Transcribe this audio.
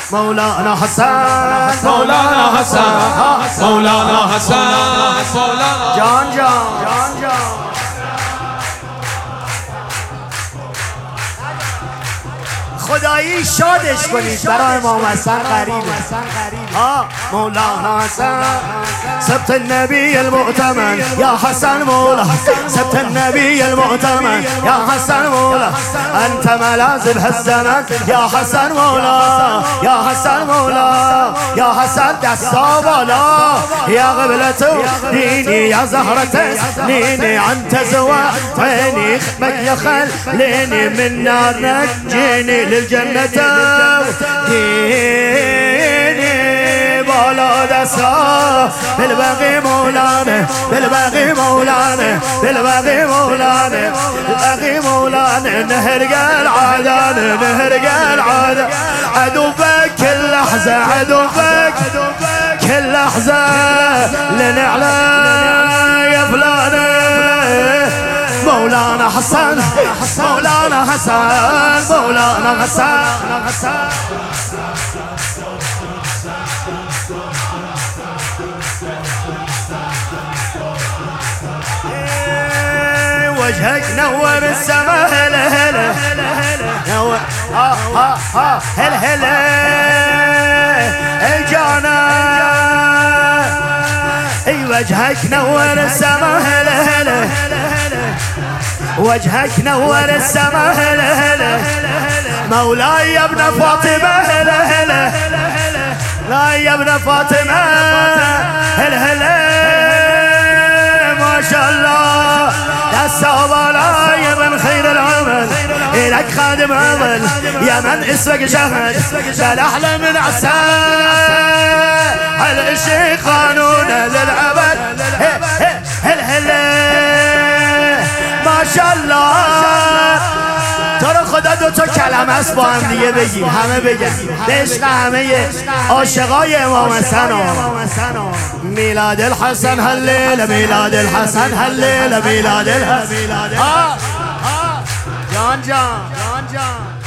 مولانا حسن مولانا حسن مولانا حسن مولانا جان جان خدایی شادش کنید برای امام حسن قریبه. مولانا حسن سبت النبي المؤتمن يا حسن مولا سبت النبي المؤتمن يا حسن مولا أنت ملازم هالزمن يا حسن مولا يا حسن مولا يا حسن دستا بالا يا قبلة ديني يا زهرة نيني أنت زوا عيني خدمك يا خليني من نار نجيني للجنة ديني بالا دستا بالباقي مولانا بالباقي مولانا بالباقي مولانا بالباقي مولانا نهرق العادان نهرق العادان عدوبك كل لحظة عدوبك كل لحظة لنعلى يا فلانة مولانا حسن مولانا حسن مولانا حسن وجهك نور السما هلا هلا نور هلا هلا جانا اي وجهك نور السما هلا هلا وجهك نور السما هلا هلا مولاي يا ابن فاطمة هلا هلا لا يا ابن فاطمة هلا هلا ما شاء الله يا الصوبلاي من خير العمل إلك خادم عمل يا من اسمك شهد فالأحلى من عسى هالشي قانون للعبد هل ما شاء الله تو خدا دو تا کلمه است با هم دیگه بگیم همه بگن به عشق همه عاشقای امام حسن میلاد الحسن هاللیل میلاد الحسن هاللیل میلاد الحسن جان جان